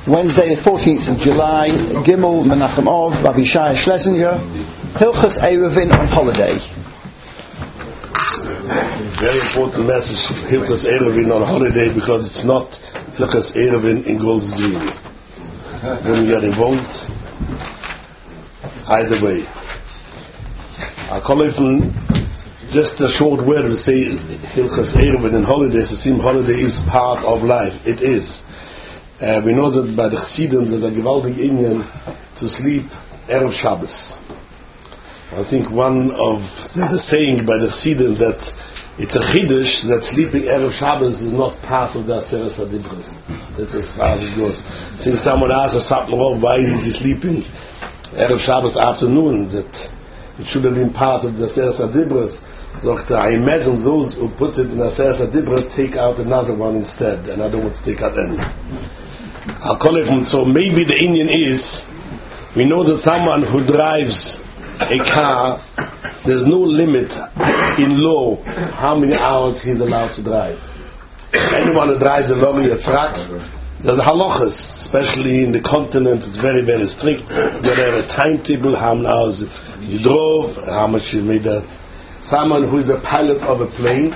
Wednesday the 14th of July, Gimel Menachem Ov, Abishai Schlesinger, Hilchas Eruvin on holiday. Very important message, Hilchas Eruvin on holiday, because it's not Hilchas Eruvin in Gold's Green. When you are involved, either way. I'll call it from just a short word to say Hilchas Eruvin in holidays. It seems holiday is part of life. It is. We know that by the Chassidim there's a gewaltig Inyan to sleep Erev Shabbos. I think there's a saying by the Chassidim that it's a Chiddush that sleeping Erev Shabbos is not part of the Aseres HaDibros. That's as far as it goes. Since someone asks us, why isn't he sleeping Erev Shabbos afternoon, that it should have been part of the Aseres HaDibros. So I imagine those who put it in Aseres HaDibros take out another one instead, and I don't want to take out any. I'll call it from, so maybe the Indian is, we know that someone who drives a car, there's no limit in law how many hours he's allowed to drive. Anyone who drives a lorry, a truck, there's halachas, especially in the continent, it's very, very strict. You have a timetable, how many hours you drove, how much you made that. Someone who is a pilot of a plane,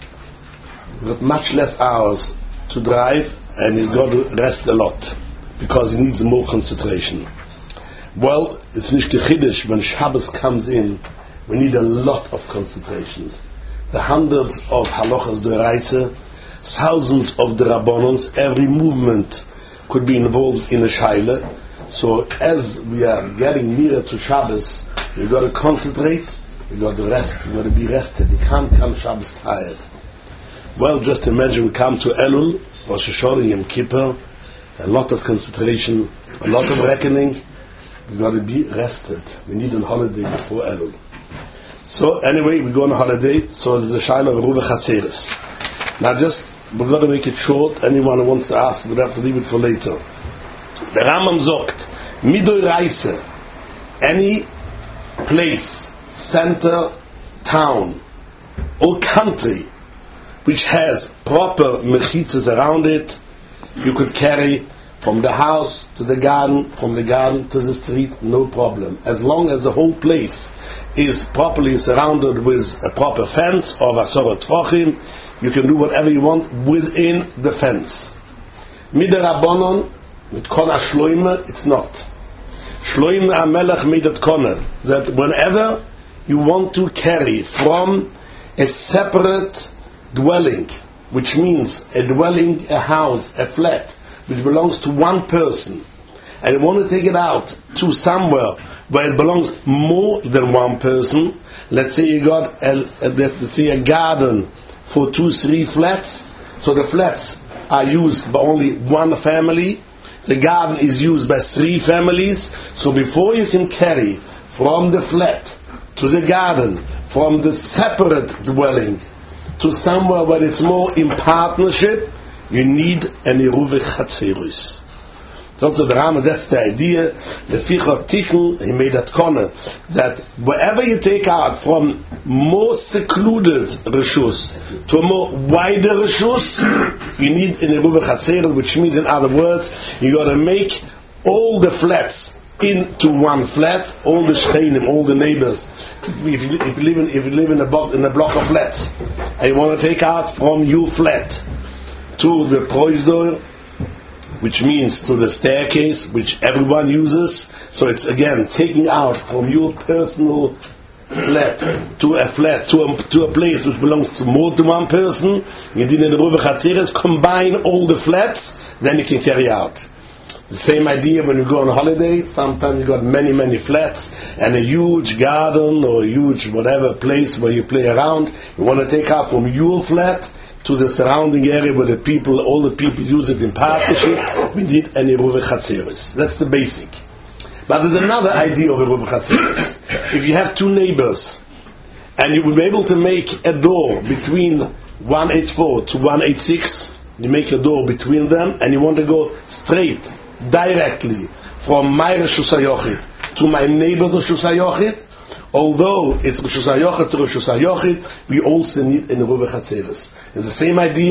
with much less hours to drive, and he's got to rest a lot because he needs more concentration. Well, it's nicht Chiddush. When Shabbos comes in, we need a lot of concentration. The hundreds of halachas d'oraisa, thousands of the rabbanons, every movement could be involved in a shaila. So as we are getting nearer to Shabbos, you've got to concentrate, you've got to rest, you've got to be rested. You can't come Shabbos tired. Well, just imagine we come to Elul, Rosh Hashanah, Yom Kippur, a lot of concentration, a lot of reckoning. We've got to be rested. We need a holiday before Elul. So anyway, we go on a holiday, so there's a Shaila of Ruva Chatzeres. Now we're going to make it short. Anyone who wants to ask, we'll have to leave it for later. The Rambam sagt, Midoi Reise, any place, center, town, or country, which has proper mechitzas around it, you could carry from the house to the garden, from the garden to the street, no problem. As long as the whole place is properly surrounded with a proper fence of Asorot Tvochim, you can do whatever you want within the fence. Mider Rabbanon, mit Kona Shloime, it's not. Shloime HaMelech midat Kona, that whenever you want to carry from a separate dwelling, which means a dwelling, a house, a flat, which belongs to one person, and you want to take it out to somewhere where it belongs more than one person. Let's say you got a garden for 2-3 flats, so the flats are used by only one family, the garden is used by 3 families, so before you can carry from the flat to the garden, from the separate dwelling to somewhere where it's more in partnership, you need an Eruvin Chatzeros. So the Rambam, that's the idea. The Fichot Tikkun, he made that corner, that wherever you take out from more secluded Reshus to a more wider Reshus, you need an Eruvin Chatzeros, which means, in other words, you got to make all the flats into one flat, all the shchenim, all the neighbors. If you live in a block of flats, and you want to take out from your flat to the proisdor, which means to the staircase, which everyone uses, so it's again taking out from your personal flat to a place which belongs to more than one person. You need in the Eruvin Chatzeres, combine all the flats, then you can carry out. The same idea when you go on holiday. Sometimes you got many flats and a huge garden or a huge whatever place where you play around. You want to take out from your flat to the surrounding area where all the people use it in partnership. We need an Eruvin Chatzeres. That's the basic. But there's another idea of Eruvin Chatzeres. If you have 2 neighbors and you will be able to make a door between 184 to 186, you make a door between them and you want to go straight, directly from my Reshus HaYochid to my neighbor's Reshus HaYochid, although it's Reshus HaYochid to Reshus HaYochid, we also need an Eruvin Chatzeres. It's the same idea.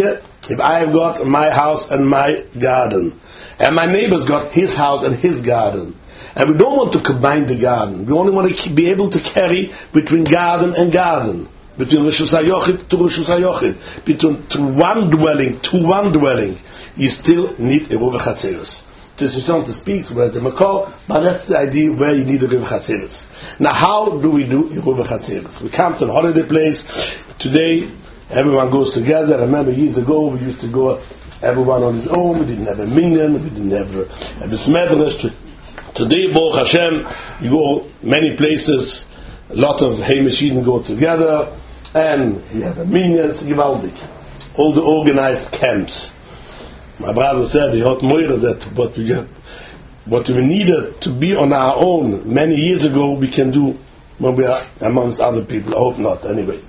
If I have got my house and my garden, and my neighbor's got his house and his garden, and we don't want to combine the garden, we only want to be able to carry between garden and garden, between Rishus HaYochid to Rishus HaYochid, between to one dwelling, you still need a Ruv HaChatzeros. This is something to speak about the Makor, but that's the idea where you need a Ruv HaChatzeros. Now, how do we do a Ruv HaChatzeros? We come to a holiday place. Today, everyone goes together. I remember years ago, we used to go everyone on his own. We didn't have a minyan, we didn't have a besmedrash. Today, Baruch Hashem, you go many places. A lot of Heimashiden go together, and you have a minyan. It's gewaldig. All the organized camps. My brother said he had more that what we needed to be on our own many years ago, we can do when we are amongst other people. I hope not. Anyway,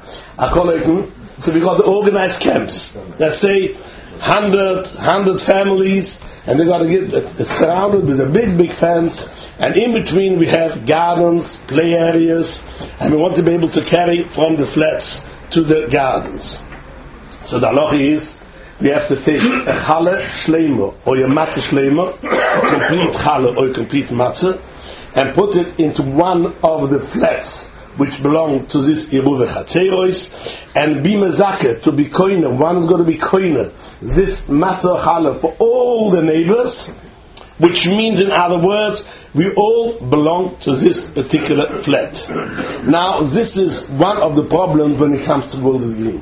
so we got the organized camps. Let's say 100 families, and they got to get it's surrounded with a big fence, and in between we have gardens, play areas, and we want to be able to carry from the flats to the gardens. So the halacha is we have to take a chale shleima or a matzah shleima, a complete chale or a complete matzah, and put it into one of the flats which belong to this Eruv HaChatzeros, and be mezakeh to be koine. One is going to be koine this matzah chale for all the neighbors, which means, in other words, we all belong to this particular flat. Now, this is one of the problems when it comes to Golders Green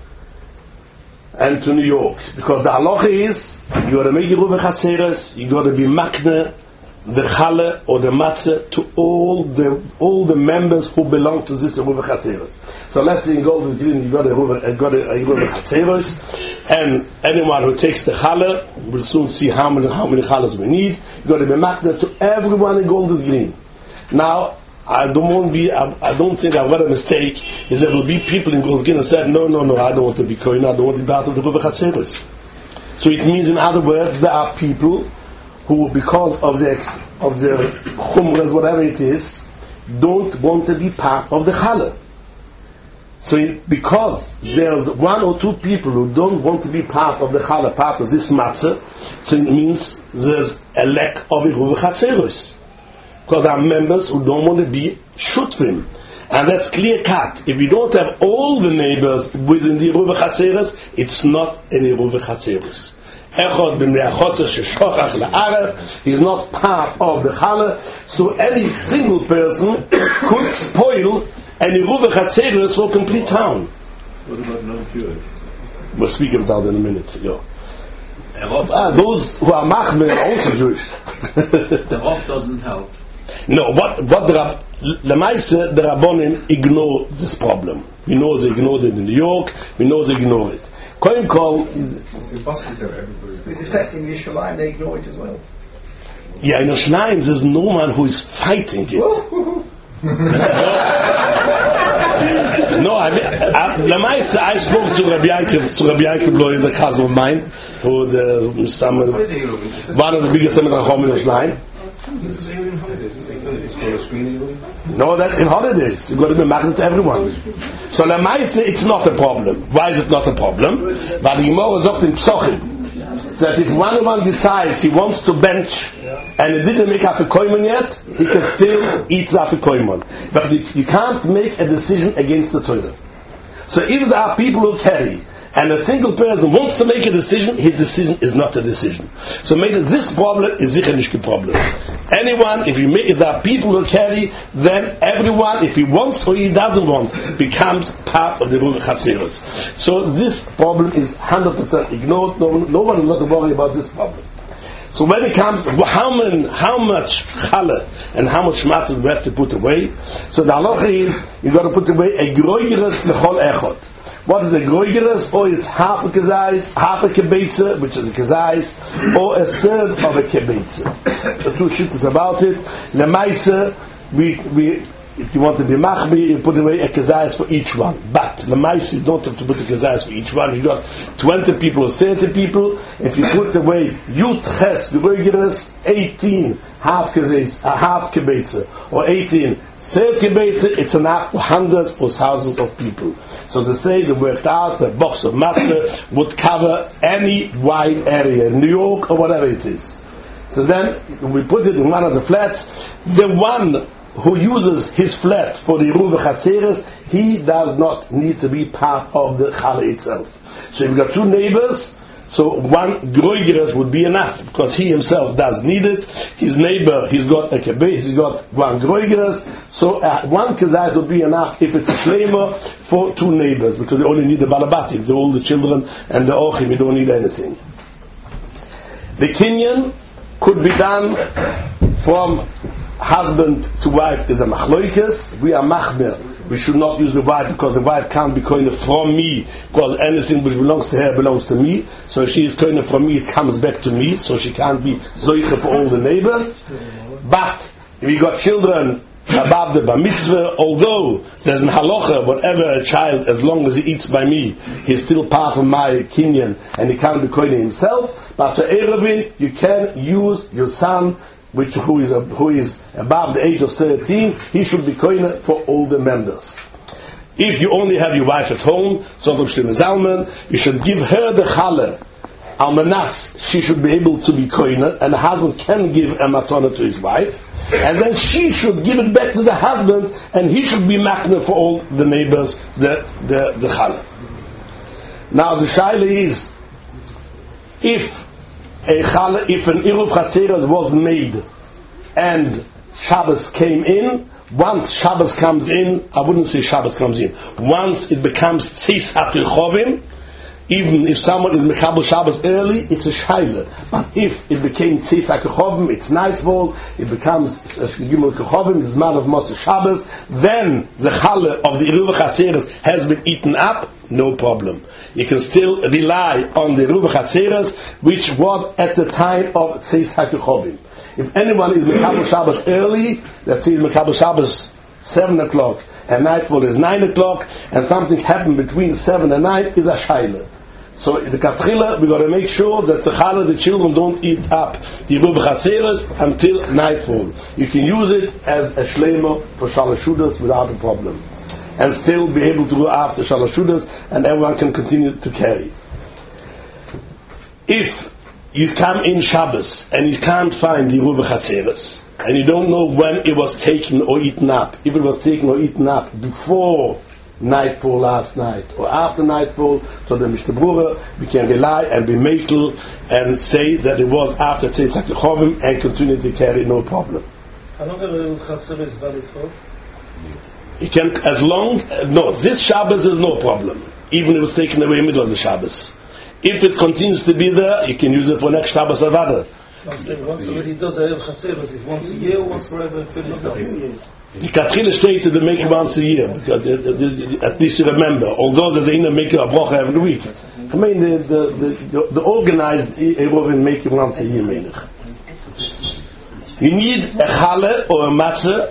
and to New York, because the halacha is you got to make Eruv HaChatzeros, you got to be makne the chale or the matzah to all the members who belong to this Eruv HaChatzeros. So let's say in Golders Green you got a Eruv HaChatzeros, and anyone who takes the chale will soon see how many chales we need. You got to be makne to everyone in Golders Green. Now, I don't think I've got a mistake. Is there will be people in Golders Green and said, no, I don't want to be kohen, I don't want to be part of the Eruv HaChatzeros. So it means, in other words, there are people who, because of the chumras, whatever it is, don't want to be part of the challah. So because there's one or two people who don't want to be part of the challah, part of this matzah, so it means there's a lack of Eruv HaChatzeros. Because there are members who don't want to be shutfim. And that's clear cut. If we don't have all the neighbors within the Eruv HaChatzeros, it's not an Eruv HaChatzeros. Echod b'mnei achotzah sheshochach la'aref, he is not part of the challah, so any single person could spoil an Eruv HaChatzeros for a complete town. What about non-Jewish? We'll speak about that in a minute. Those who are machmir are also Jewish. The off doesn't help. No, what the Lemaise, the Rabbonim ignore this problem. We know they ignored it in New York, we know they ignore it. Kohen Kol, it's impossible to have everybody. With respect in Yerushalayim, they ignore it as well. Yeah, in Yerushalayim there's no one who is fighting it. No, Lemaise, I spoke to Rabbi Yaakov Bloy, the cousin of mine, who one of the biggest Chacham in Yerushalayim. No, that's in holidays. You've got to be married to everyone. So Lemaise, it's not a problem. Why is it not a problem? But the Gemara is in Psochim that if one decides he wants to bench and he didn't make afikoimon yet, he can still eat afikoimon. But you can't make a decision against the Torah. So if there are people who carry and a single person wants to make a decision, his decision is not a decision. So maybe this problem is sicher nicht a problem. Anyone, if there are people who carry, then everyone, if he wants or he doesn't want, becomes part of the Eruv HaChatzeros. So this problem is 100% ignored. No one is not to worry about this problem. So when it comes, how much challah and how much matzah we have to put away? So the halacha is, you got to put away a groigeres lechol echot. What is a groigeres? Or it's half a kezais, half a kibetze, which is a kezais, or a third of a kibetze. The two shittas about it. Lemaise, if you want to be machbi, you put away a kezais for each one. But lemaise, you don't have to put a kezais for each one. You got 20 people or 30 people. If you put away yut ches groigeres, 18 half kezais, half kibetze, or 18 30 beitzer, it's enough for hundreds or thousands of people. So to say the worked out, the box of matzah would cover any wide area, New York or whatever it is. So then we put it in one of the flats. The one who uses his flat for the Eruv Chatzeres, he does not need to be part of the Challah itself. So if you've got two neighbors, so one groigeres would be enough, because he himself does need it. His neighbor, he's got a kebez, he's got one groigeres, so one kezayt would be enough if it's a shleimer for two neighbors, because you only need the balabatim, the all the children and the ochim, you don't need anything. The kinyan could be done from husband to wife is a machloikes. We are machmer. We should not use the wife, because the wife can't be koine from me, because anything which belongs to her belongs to me. So if she is koine from me, it comes back to me, so she can't be zoiche for all the neighbors. But if you got children above the bar mitzvah, although there's an halacha, whatever a child, as long as he eats by me, he's still part of my kinyan, and he can't be koine himself. But to Erevin, you can use your son, who is above the age of 13, he should be koine for all the members. If you only have your wife at home, you should give her the challah. Almanas, she should be able to be koine, and the husband can give a matana to his wife, and then she should give it back to the husband, and he should be makna for all the neighbors the challah. Now the shaila is, if an Eruv Chatzeres was made and Shabbos came in, once Shabbos comes in, I wouldn't say Shabbos comes in, once it becomes Tzis HaKirchovim, even if someone is Mekabel Shabbos early, it's a Shaila. But if it became Tzis HaKirchovim, it's nightfall, it becomes Gimel Kirchovim, the Zman of Motzei Shabbos, then the Challah of the Eruv Chatzeres has been eaten up, no problem. You can still rely on the Eruv Chatzeres, which was at the time of Tzis HaKirchovim. If anyone is Mekabel Shabbos early, let's say Mekabel Shabbos 7 o'clock, and nightfall is 9 o'clock, and something happened between 7 and 9, is a Shaila. So the Katchila, we got to make sure that the children don't eat up the Eruv Chatzeres until nightfall. You can use it as a shleimer for Shalashudas without a problem, and still be able to go after Shalashudas, and everyone can continue to carry. If you come in Shabbos and you can't find the Eruv Chatzeres, and you don't know when it was taken or eaten up, if it was taken or eaten up before nightfall last night or after nightfall, so the Mishta Brura, we can rely and be makel and say that it was after Tzis HaKirchovim and continue to carry, no problem. How long are the Chatzeres is valid for? You can, as long, no, this Shabbos is no problem, even if it was taken away in the middle of the Shabbos. If it continues to be there, you can use it for next Shabbos Avada. Once already does the Chatzeres, is once a year or once forever finished? The Katchila stated to make it once a year, because at least you remember, although there's a make a bracha every week. I mean, the organized Eruvin make it once a year, Melech. You need a challah or a matzah,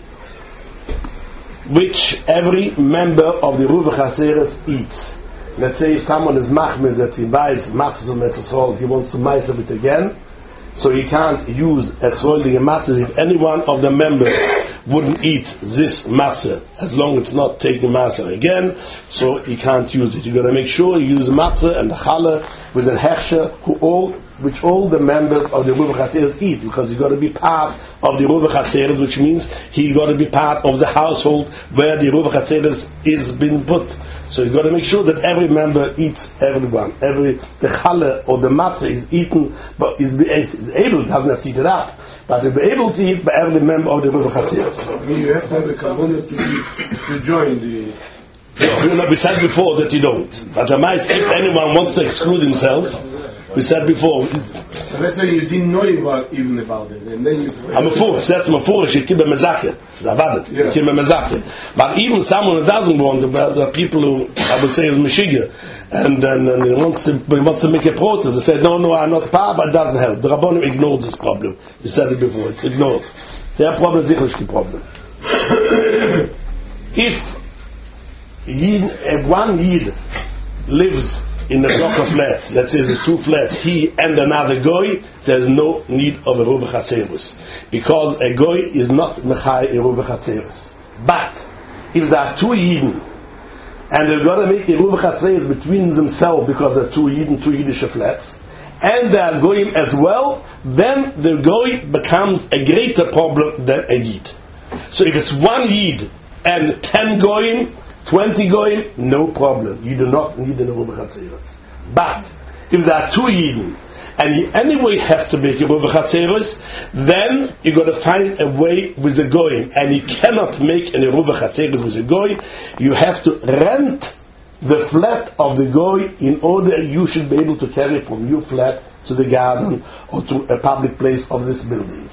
which every member of the Eruv Chatzeres eats. Let's say if someone is machmir that he buys matzah or metzosol, he wants to meiser it again, so he can't use a matzah if any one of the members wouldn't eat this matzah, as long as it's not taking matzah again, so he can't use it. You've got to make sure you use matzah and the challah with a hechsher, which all the members of the Eruv Chatzeres eat, because he's got to be part of the Eruv Chatzeres, which means he's got to be part of the household where the Eruv Chatzeres is being put. So you've got to make sure that every member eats everyone. The challah or the matzah is eaten, but is able, doesn't have to eat it up, but to be able to eat by every member of the Eruv Chatzeres. I mean, you have to have a kavanah to join the... We said before that you don't. But if anyone wants to exclude himself, we said before. So let's say you didn't know even about it, and then you... I'm a foolish. That's my foolish. You keep a mezakeh. You keep a mezakeh. But even someone who doesn't want, the people who I would say is meshiga, and he wants to make a protest. They said, no, I'm not part, but it doesn't help. The Rabbanim ignored this problem. We said it before. It's ignored. Their problem is the problem. If one Yid lives in a block of flats, let's say there's 2 flats, he and another goy, there's no need of a Eruv Chatzeros. Because a goy is not Mechai Eruv Chatzeros. But, if there are 2 Yidden, and they've got to make Eruv Chatzeros between themselves because they're 2 Yidden, 2 Yiddish flats, and they are goyim as well, then the goy becomes a greater problem than a Yid. So if it's 1 Yid and 10 goyim, 20 goyim, no problem. You do not need an Eruv Chatzeros. But if there are 2 Yidden and you anyway have to make Eruv Chatzeros, then you got to find a way with the goyim, and you cannot make an Eruv Chatzeros with the goy. You have to rent the flat of the goy in order you should be able to carry from your flat to the garden or to a public place of this building.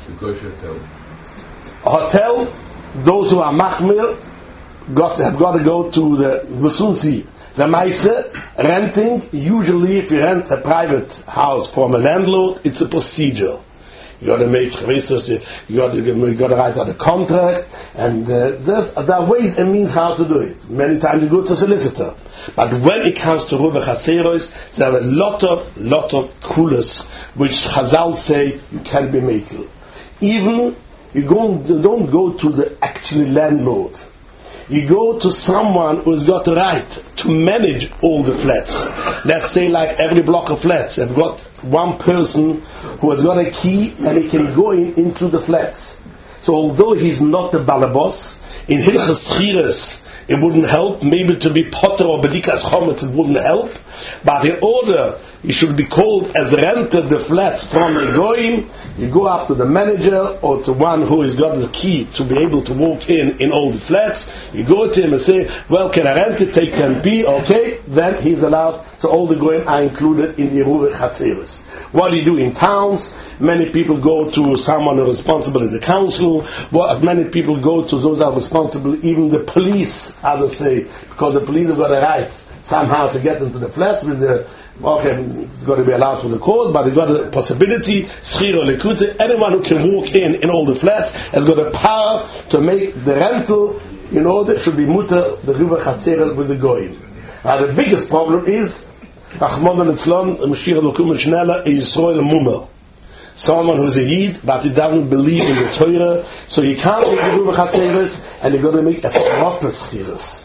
Hotel, those who are machmir have got to go to the Musunzi. The Maise, renting, usually if you rent a private house from a landlord, it's a procedure. You got to make research, you got to write out a contract, and there are ways and means how to do it. Many times you go to a solicitor. But when it comes to Eruv Chatzeros, there are a lot of kulas which Chazal say you can't be makel. Even you don't go to the actual landlord. You go to someone who's got the right to manage all the flats. Let's say like every block of flats, they've got one person who has got a key and he can go into the flats. So although he's not the balabos, in Hilchas Chires it wouldn't help, maybe to be potter or bedikas chometz it wouldn't help, but in order he should be called as rented the flats from a goyim, you go up to the manager or to one who has got the key to be able to walk in all the flats. You go to him and say, well, can I rent it, take 10p, okay, then he's allowed. So all the goyim are included in the Eruv Chatzeros. What do you do in towns? Many people go to someone who is responsible in the council. Many people go to those who are responsible, even the police, others say, because the police have got a right somehow to get into the flats with the it's got to be allowed to the court, but it's got a possibility, schiro lekute, anyone who can walk in all the flats has got a power to make the rental in order, should be mutter, the Eruv Chatzeros with the goyim. Now the biggest problem is, Achmon al-Itzlon, Mashiach Elokum Shneller, Yisrael Mummer. Someone who's a Yid, but he doesn't believe in the Torah, so he can't make the Eruv Chatzeros, and you've got to make a proper schiras.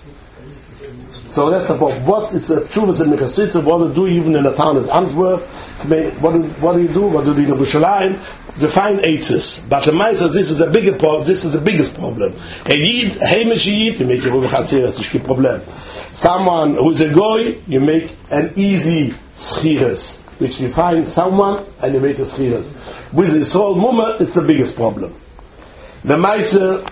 So that's about what it's a Chuvas and Mechasitza, what to do even in a town as Antwerp. What do you do? What do you do in Yerushalayim? Define eitzes. But the Maisa, this is the bigger problem. This is the biggest problem. A Yid, a Heimish Yid, you make a Eruv Chatzeros, it's a problem. Someone who's a Goy, you make an easy schiras, which you find someone and you make a schiras. With the Yisrael Mumma, it's the biggest problem. The Maisa,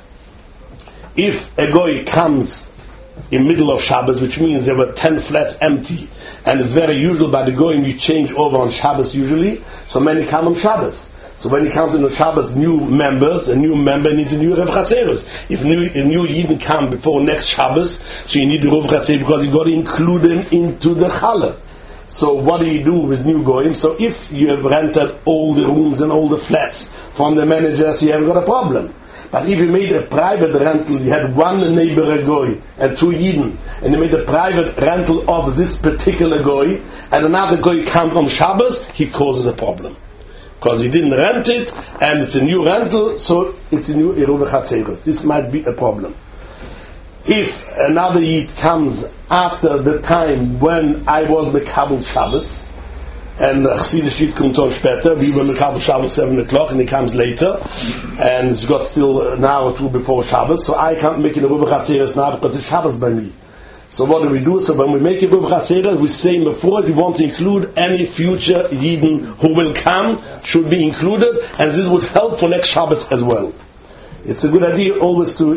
if a Goy comes in middle of Shabbos, which means there were 10 flats empty, and it's very usual by the goyim you change over on Shabbos usually, so many come on Shabbos. So when he comes into Shabbos, new members, a new member needs a new Eruv Chatzeros. If a new Yidden come before next Shabbos, so you need the Eruv Chatzeros because you got to include them into the Challah. So what do you do with new goyim? So if you have rented all the rooms and all the flats from the managers, you haven't got a problem. But if you made a private rental, you had one neighbor a goy and 2 Yidden, and you made a private rental of this particular goy, and another goy comes on Shabbos, he causes a problem. Because he didn't rent it, and it's a new rental, so it's a new Eruv Chatzeros. This might be a problem. If another Yid comes after the time when I was the Kabul Shabbos, and Chassidish Yid comes on später, we were the Kabul Shabbos 7 o'clock, and he comes later, and it's got still an hour or two before Shabbos, so I can't make an Eruv Chatzeros now because it's Shabbos by me. So what do we do? So when we make a Eruv Chatzeros, we say before we want to include any future Yidden who will come, should be included, and this would help for next Shabbos as well. It's a good idea always to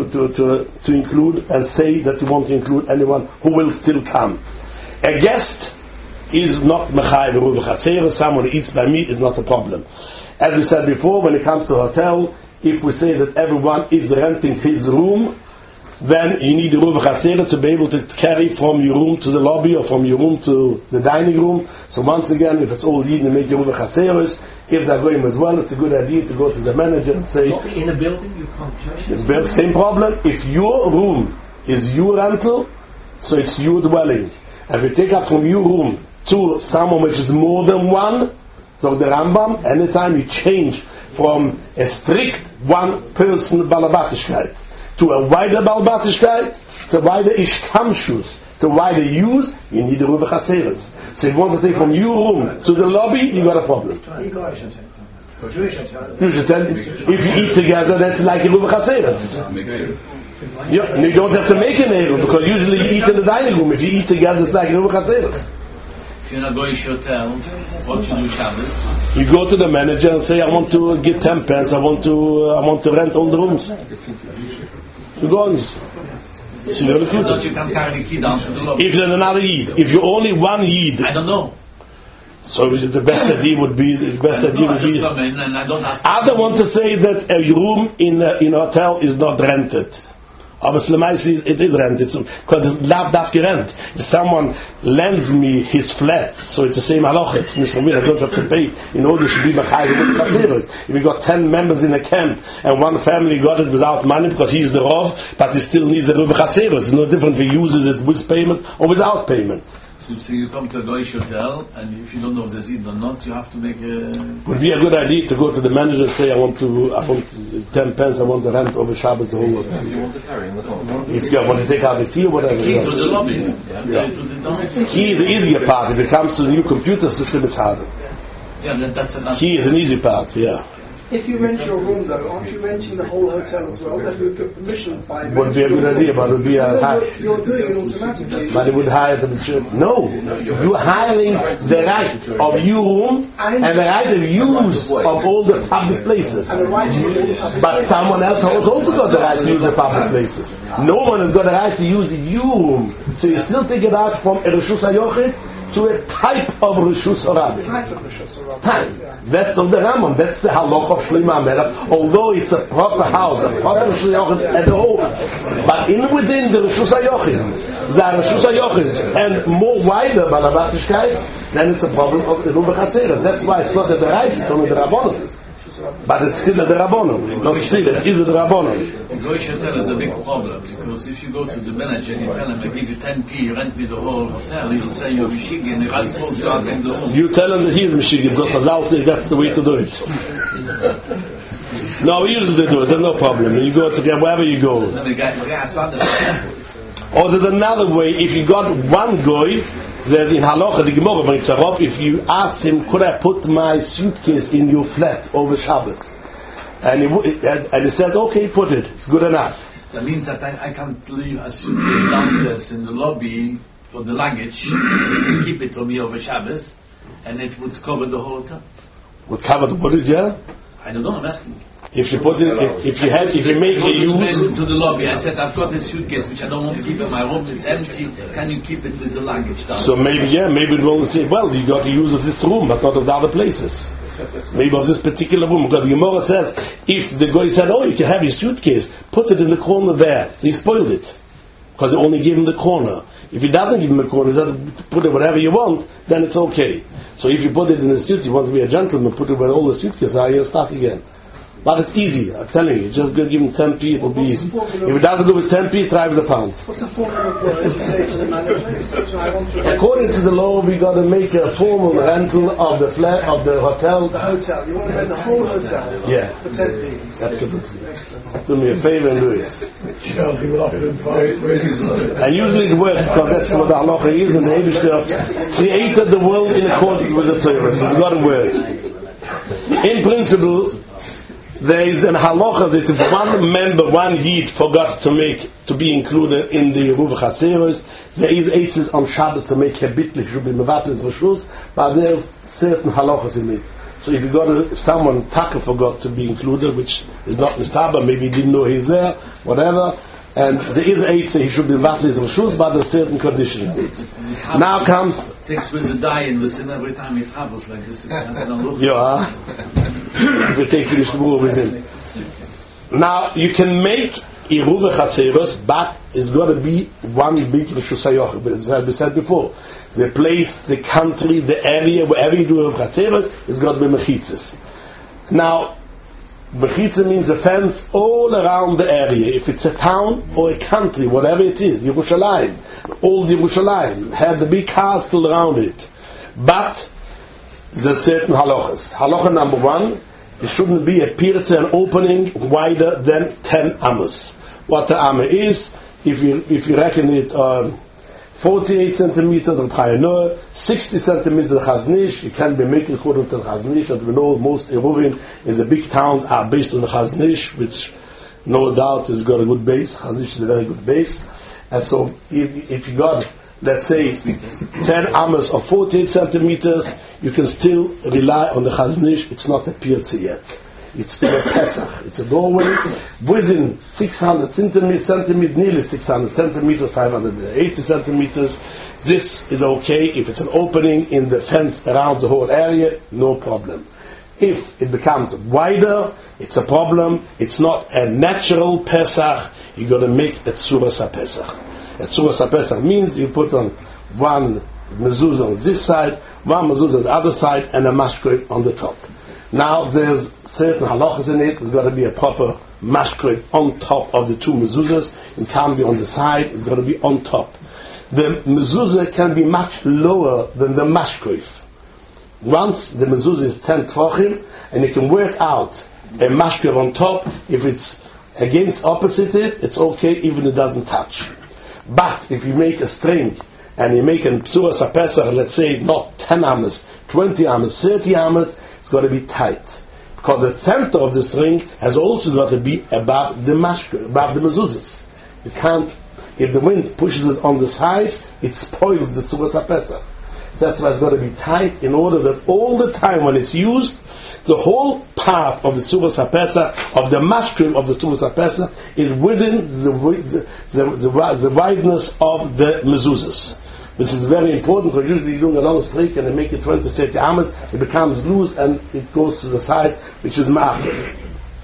include and say that you want to include anyone who will still come. A guest is not Mechai Eruv Chatzeros, someone who eats by me is not a problem. As we said before, when it comes to a hotel, if we say that everyone is renting his room, then you need Eruv Chatzeros to be able to carry from your room to the lobby or from your room to the dining room. So once again, if it's all Yidden, make Eruv Chatzeros. If they're going as well, it's a good idea to go to the manager and say, in a building you can't judge. Same problem. If your room is your rental, so it's your dwelling. If you take up from your room to someone which is more than one, so the Rambam, anytime you change from a strict one-person Balabatischkeit to a wider Balabatischkeit, to wider Ishtamshus, to wider use, you need a Ruva Chatzeres. So if you want to take from your room to the lobby, you got a problem. You should tell, if you eat together, that's like a Ruva Chatzeres. Yeah, and you don't have to make an Eruv, because usually you eat in the dining room. If you eat together, it's like a Ruva Chatzeres. If you're not going to hotel, what you do Shabbos? You go to the manager and say, I want to get 10 pence, I want to rent all the rooms. You go on. See, You can carry the key down to the lobby. if there's another Yid, if you're only one Yid, I don't know. so the best idea would be, I just come in and I don't ask. I don't want to say that a room in a hotel is not rented. Obviously, it is rented, because it's lav dafki rent. If someone lends me his flat, so it's the same halacha. It's not for me. I don't have to pay in order to be machayir with chatzeros. If you got 10 members in a camp and one family got it without money because he's the rov, but he still needs a ruv chatzeros. It's no different if he uses it with payment or without payment. So you come to a Goyish hotel, and if you don't know if there's Eid or not, you have to make a... Would be a good idea to go to the manager and say, I want 10 pence, I want to rent over Shabbos the whole hotel. You want to carry in the car? If you want to take out the key or whatever. Key to the lobby. Yeah. To the door. Key is the easier part. If it comes to the new computer system, it's harder. Yeah, that's enough. Key is an easy part, yeah. If you rent your room, though, aren't you renting the whole hotel as well? Then you would get permission by... Would be a good idea, but it would be a high. You're doing it automatically. But it would hire the church. No, you're hiring the right of your room and the right of use of all the public places. And the right to use all the public But someone else has also got the right to use the public places. No one has got the right to use your room. So you still take it out from a Reshus HaYochid to a type of Reshus HaRabbi. Type. That's on the Rambam. That's the halach of Shlomo HaMelech. Although it's a proper house, a proper Reshus HaYochid at home, but within the Reshus HaYochid, the Reshus HaYochid and more wider Balabatischkeit, then it's a problem of the Ruva Chatzeres. That's why it's not at the right, it's only the Rabbanon. But it's still at the Rabbanon. Not still, it is at the Rabbanon. The Goyish hotel is a big problem, because if you go to the manager and you tell him, I give you 10p, you rent me the whole hotel, he'll say you're Michigan, you're not supposed to go out in the room. You tell him that he is Michigan, because Chazal says that's the way to do it. No, we usually do it, there's no problem. You go to wherever you go. Then the guy has to understand. Or there's another way, if you got one goy, that in Halacha, the Gemara brings up, if you ask him, could I put my suitcase in your flat over Shabbos? And he says, okay, put it, it's good enough. That means that I can't leave a suitcase downstairs in the lobby for the luggage, and keep it for me over Shabbos, and it would cover the whole hotel. Would cover the body, yeah? I don't know, I'm asking. If you put it, if you make Go a to use, the lobby, I said, I've got this suitcase which I don't want to keep in my room, it's empty, can you keep it with the luggage downstairs? so maybe it will say, well, you got the use of this room, but not of the other places. Maybe of this particular room, because the Gemara says, if the guy said, oh, you can have your suitcase, put it in the corner there. So he spoiled it, because he only gave him the corner. If he doesn't give him the corner, he said, put it whatever you want, then it's okay. So if you put it in the suitcase, you want to be a gentleman, put it where all the suitcases are, you're stuck again. But it's easy, I'm telling you. Just give him 10p, it will be easy. If it doesn't go with 10p, try with a pound. What's the formal word to say to the manager? I want to rent According to the law, we got to make a formal rental of the flat, of the hotel. the hotel. You want to rent the whole hotel Yeah, for 10p. absolutely. Do me a favor and do it. And usually it works, because that's what the halacha is, and the Eibishter created the world in accordance with the Torah. So it's got to work. In principle, there is an halacha that if one member, one yid, forgot to be included in the Ruva Chatzeros, there is eitzes on Shabbos to make a bitlich, should be mevatlis reshus, but there are certain halachas in it. So if someone taka forgot to be included, which is not mistaba, maybe he didn't know he's there, whatever, and there is eitzes, he should be mevatlis reshus, but there's certain conditions. Now comes Takes with the die and listen every time he travels like this. yeah. If you take the Shmuel with him. Now you can make Iruva Chatzeros, but it's got to be one big Reshus HaYochid. As we said before, the place, the country, the area, wherever you do Iruva Chatzeros, it's got to be Mechitzes. Now, Mechitza means a fence all around the area. If it's a town or a country, whatever it is, Yerushalayim, old Yerushalayim, had the big castle around it. But there's certain halachas. Halacha number 1, it shouldn't be a pirza, an opening wider than 10 amos. What the amma is, if you reckon it 48 centimeters of Chayanor, 60 centimeters of Chaznish, you can be making according to the Chaznish, and we know most Eruvin in the big towns are based on the Chaznish, which no doubt has got a good base. Chaznish is a very good base. And so if you got, let's say, 10 amos or 48 centimeters, you can still rely on the Chaznish. It's not a pirza yet. It's still a Pesach. It's a doorway within 600 centimeters, nearly 600 centimeters, 580 centimeters. This is okay. If it's an opening in the fence around the whole area, no problem. If it becomes wider, it's a problem. It's not a natural Pesach. You got to make a Tzuras HaPesach. A Tzuras HaPesach means you put on one mezuzah on this side, one mezuzah on the other side, and a mashkrit on the top. Now there's certain halachas in it. There's got to be a proper mashkrit on top of the 2 mezuzahs. It can't be on the side. It's got to be on top. The mezuzah can be much lower than the mashkrit. Once the mezuzah is 10 tefachim, and you can work out a mashkrit on top. If it's against opposite it's okay, even it doesn't touch. But if you make a string and you make a Tzuras HaPesach, let's say not 10 amos, 20 amos, 30 amos, it's got to be tight, because the center of the string has also got to be above the mashkir, above the mezuzahs. You can't, if the wind pushes it on the side, it spoils the Tzuras HaPesach. So that's why it's got to be tight, in order that all the time when it's used, the whole part of the Tzuras HaPesach, of the mashkir of the Tzuras HaPesach, is within the wideness of the mezuzahs. This is very important, because usually you're doing a long streak and they make it 20, 30 amas, it becomes loose and it goes to the side, which is ma'akeh.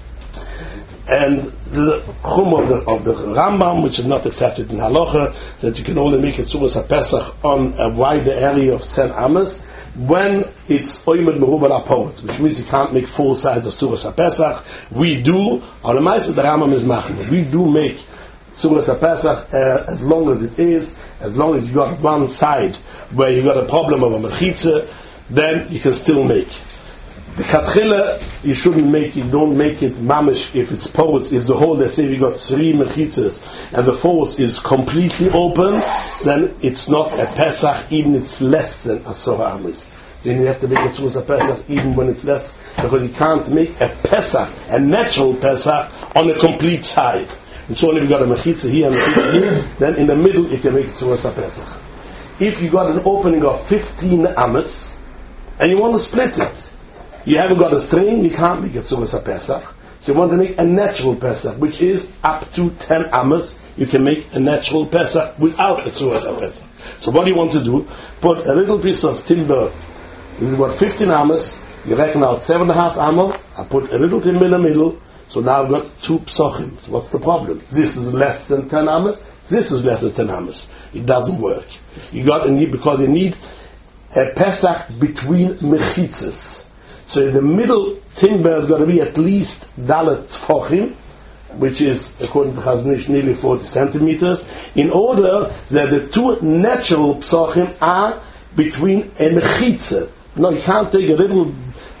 And the chum of the Rambam, which is not accepted in halacha, that you can only make a Tzuras HaPesach on a wider area of 10 amas when it's oimed merubal aporetz, which means you can't make 4 sides of Tzuras HaPesach. We do, on the Ma'aseh the Rambam is machmir, we do make Tzuras HaPesach as long as it is, as long as you got one side where you got a problem of a mechitza, then you can still make. The katchila, you shouldn't make it, don't make it mamish if it's poets, if the whole, let's say we got 3 mechitzas and the 4th is completely open, then it's not a Pesach, even it's less than a Sorah Amis. Then you have to make a Tzuras HaPesach even when it's less, because you can't make a Pesach, a natural Pesach, on a complete side. It's only if you got a mechitza here and a mechitza here, then in the middle you can make Tzuras HaPesach. If you got an opening of 15 amas and you want to split it, you haven't got a string, you can't make a Tzuras HaPesach. So you want to make a natural Pesach, which is up to 10 amas. You can make a natural Pesach without a Tzuras HaPesach. So what do you want to do? Put a little piece of timber, this is about 15 amas, you reckon out 7.5 amas, I put a little timber in the middle, so now I've got 2 psochim. So what's the problem? This is less than 10 amas, this is less than 10 amas. It doesn't work. Because you need a Pesach between mechitzas. So the middle timber has got to be at least dalet tfochim, which is, according to Chaznish, nearly 40 centimeters, in order that the 2 natural psochim are between a mechitza. No, you can't take a little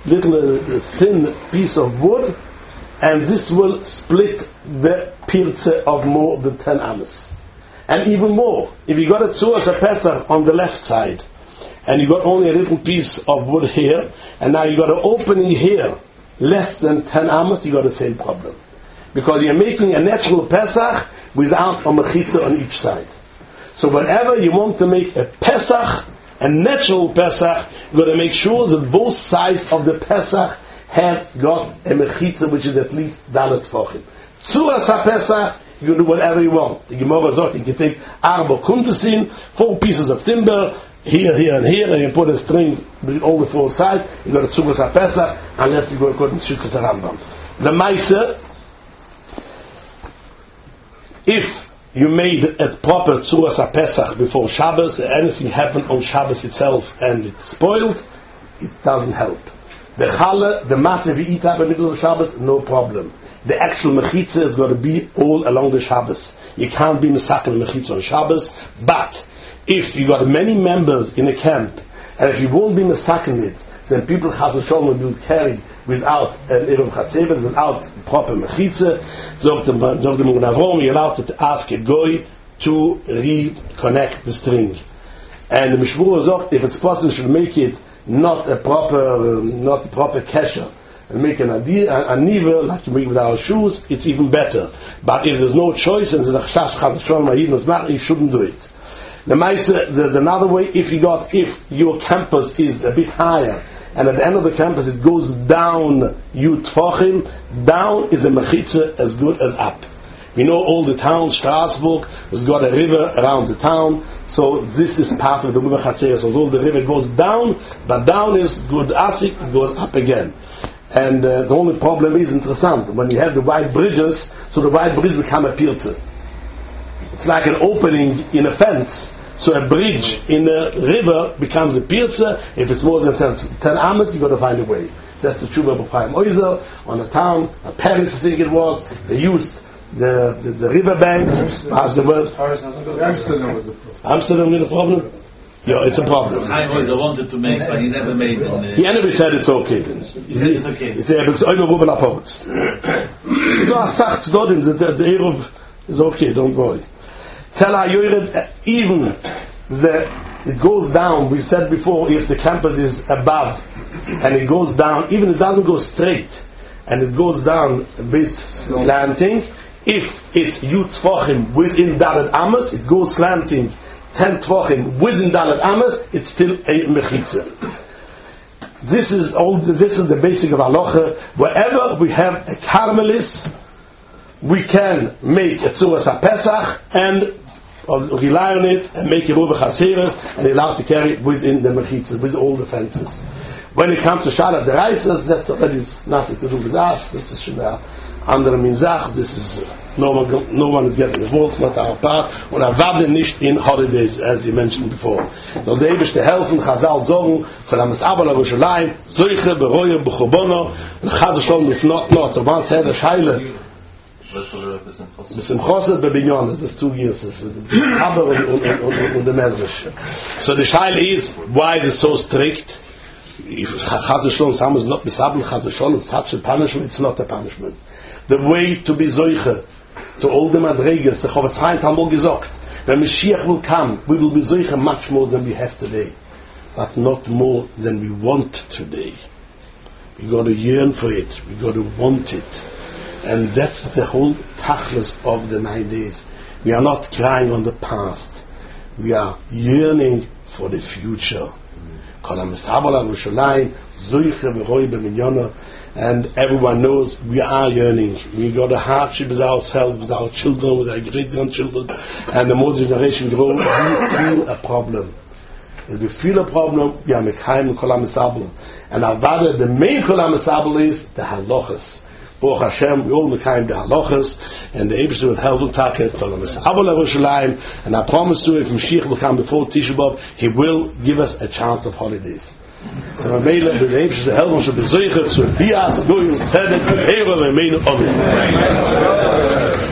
thin piece of wood, and this will split the pirza of more than 10 amas. And even more, if you got a Tzuras HaPesach on the left side, and you got only a little piece of wood here, and now you got an opening here, less than 10 amas, you got the same problem. Because you're making a natural Pesach without a mechitza on each side. So whenever you want to make a Pesach, a natural Pesach, you got to make sure that both sides of the Pesach have got a mechitza which is at least dalet tfochim. Tzuras HaPesach, you can do whatever you want. The Gemara Zot, you can take arba kuntesin, 4 pieces of timber, here, and here, and you put a string between all the 4 sides, you got a Tzuras HaPesach, unless you go according to Shutzas Rambam. The Maisa, if you made a proper Tzuras HaPesach before Shabbos, anything happened on Shabbos itself and it's spoiled, it doesn't help. The challah, the matzah we eat up in the middle of Shabbos, no problem. The actual mechitza is going to be all along the Shabbos. You can't be mesaken mechitza on Shabbos, but if you got many members in a camp, and if you won't be mesaken it, then people chas v'sholom will carry without an eruv chatzevet, without proper mechitza. Zog the Magen Avraham, you're allowed to ask a goy to reconnect the string. And the Mishvura zogt, if it's possible, you should make it not a proper kesher, and make a niver like you make with our shoes. It's even better. But if there's no choice and there's a chash chas v'sholom, you shouldn't do it. The another way, if your campus is a bit higher, and at the end of the campus it goes down, down is a mechitza as good as up. We know all the towns, Strasbourg has got a river around the town, so this is part of the river Chatzera. So all the river goes down, but down is good asik, it goes up again. And the only problem is interessant, when you have the wide bridges, so the wide bridge become a pirze. It's like an opening in a fence. So a bridge in a river becomes a pirze. If it's more than 10 amas, you've got to find a way. That's the Tshuva of Chaim Oizer on a town, Paris I think it was, they used the river bank. How's the word? Amsterdam was the problem. Amsterdam is a problem? Yeah, it's a problem. Chaim Oizer wanted to make, but he never made it. He never said it's okay. He said it's okay. He said it's over Ruben Apotz. It's not a sagt to him that the Eruv is okay, don't worry. Tell Ayored, even it goes down, we said before, if the campus is above and it goes down, even it doesn't go straight and it goes down a bit slanting, if it's Yud Tvochim within Dalet Amos, it goes slanting 10 Tvochim within Dalet Amos, it's still a Mechitza. This is the basic of halacha. Wherever we have a Carmelis, we can make a Tzuras HaPesach and rely on it and make a Ruva Chatzeres and allowed to carry it within the Mechitza, with all the fences. When it comes to Shalat Dereisas, that's already nothing to do with us. This is Shemar andere Minzach. This is no one is getting involved. It's not our part. Und warten nicht in holidays, as you mentioned before. So the Eibush to helfen, Chazal sorgen, for the Mas'abal Yerushalayim, Zoiche, Beroye, Bechobono, Chaz Shalom, if not. So once had a Shaila, B'Simchoset B'Binyon, this is 2 years, this is the Haber and the Medrash. So the Shaila is, why it is so strict? If Chaz Shalom, someone is not B'Sabel, Chaz Shalom, it's such a punishment, it's not a punishment. The way to be Zoiche, to all the Madregas, the Chofetz Chaim Talmud gesagt, when Mashiach will come, we will be Zoiche much more than we have today, but not more than we want today. We got to yearn for it, we got to want it. And that's the whole tachlis of the 9 days. We are not crying on the past. We are yearning for the future. And everyone knows we are yearning. We got a hardship with ourselves, with our children, with our great-grandchildren. And the more generation grows, we feel a problem. If we feel a problem, we are mekayim and kolam esabel. And avada, the main kolam esabel is the halachas. Baruch Hashem, we all mekayim the halachas, and the Eibush will help us take it, kolam esabel Yerushalayim. And I promise you, if Mashiach will come before Tisha B'Av, he will give us a chance of holidays. So the Eibush will help us to be zoicher, to be as goyim tzedek, and Erev, and Amen.